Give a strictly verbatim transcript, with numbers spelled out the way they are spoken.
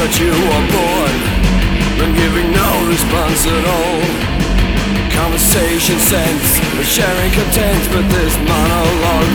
that you are bored, then giving no response at all. Conversation sense, sharing content, but this monologue